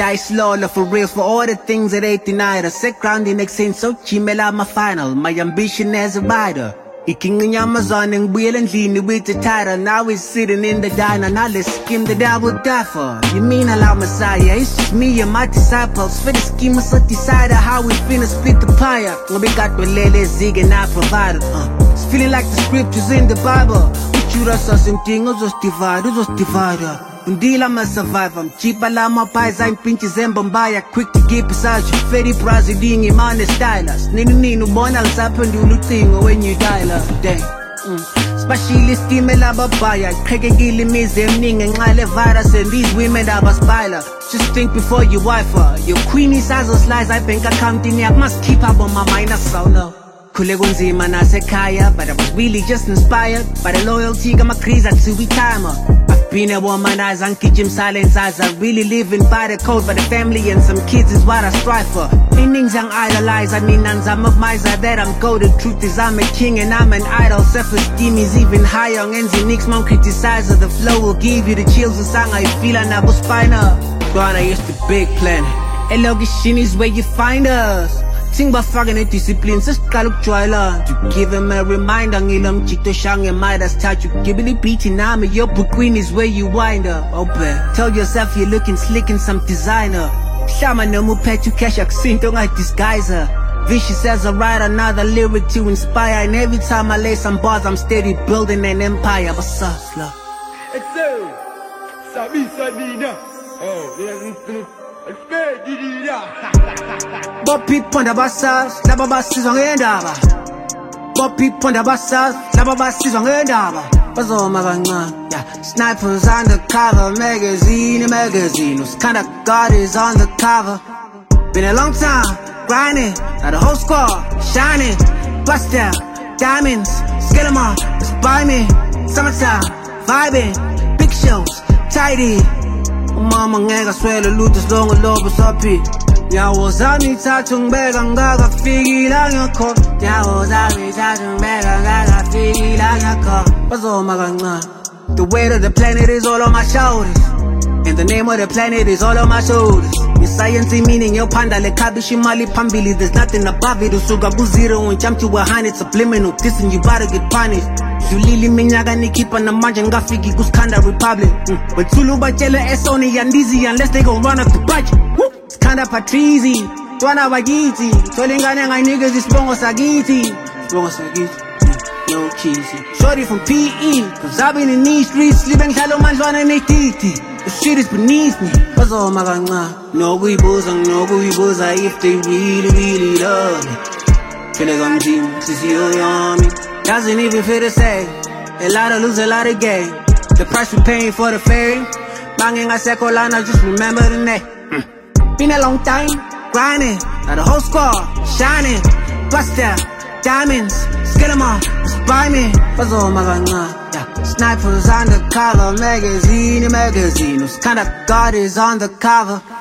dice Lola for real, for all the things that they denied us. Set ground in exchange, so chimela my final. My ambition as a rider. Iking in Amazon and wheel and lean with the title. Now we're sitting in the diner. Now let's skim the devil die for. You mean allow Messiah? It's just me and my disciples. For the scheme of a decider, how we finna split the pie. We got to let it zig and I provided. It's feeling like the scriptures in the Bible. We us some things, us divide. Undila I'm a survivor. I'm cheap alama pies, I'm pinches and bombaya. Quick to keep beside you. Fetty Brazilian, your man is stylus. Nino bonals happen to thing when you die love. Dang. Specialist female babaya. Cracking gilly me zemning and I virus and these women are a spiler. Just think before you wife her. Your queenie size of slice, I think accounting. I must keep up on my mind, so no. Kulegunzima nasekaya, but I was really just inspired by the loyalty of my crease to be timer. I've been a womanizer and kitchen silence eyes. I really living by the code, but the family and some kids is what I strive for. Meanings young idolize, I mean I'm a miser that I'm gold. The truth is I'm a king and I'm an idol. Self-esteem is even higher. And Zenix mom criticizer. The flow will give you the chills and song I feel and I was spiner. Gwana is the big planet. Elogishini is where you find us. Sing ba fucking a discipline, just kaluk joyla. To give him a reminder, ngilam chito shang and midas touch you. Give it beating name, your queen is where you wind up. Open. Tell yourself you're looking slick in some designer. Shama no mu pet you cash accent, don't like disguiser. Vicious as I write another lyric to inspire. And every time I lay some bars, I'm steady building an empire. What's up, slow? Excel, Sami Sanina. Oh, Bopi ponda basas, la baba season endaba. Bopi ponda basas, la baba season endaba. Bazo maganga, yeah. Snipers on the cover, magazine. Whose kind of God is on the cover? Been a long time, grinding. Now the whole squad, shining. Bust down, diamonds, scale 'em on, just buy me. Summertime, vibing, big shows, tidy. Mama ngeka swele lutho silongo lobo sapi. Nyawo zami thathu ngibeka ngakafikila ngakho. Nyawo zami thathu ngibeka ngakafikila ngakho. Bazoma kancane. The weight of the planet is all on my shoulders. And the name of the planet is all on my shoulders. Your science meaning your panda le kabishi mali pambili. There's nothing above it. Usuka ku-0 and jump to 100. Subliminal dissing, you gotta get punished. Zulili minyaka nikipa na manje ngafiki kuskanda republic. But Zulu batshele esoni yandizi unless they gon' run up the budget. Skanda patrizi, twana bagithi. Thola ingane ngayinike isibongo sakithi. Isibongo sakithi. No cheesy. Shorty from PE, cause I've been in these streets, living shallow manjwana netiti. The shit is beneath me. Bazoma kancane. No kuyibuza if they really love me. Feel like I'm Jim, Sissy yummy. Doesn't even feel the same. A lot of lose, a lot of gain. The price we're paying for the fame. Banging a secolana, just remember the name. Been a long time, grinding. Now the whole squad, shining. Bust down, diamonds, scale 'em on, just buy me. Bazo maganga, yeah. Snipers on the cover, magazine. Whose kind of God is on the cover?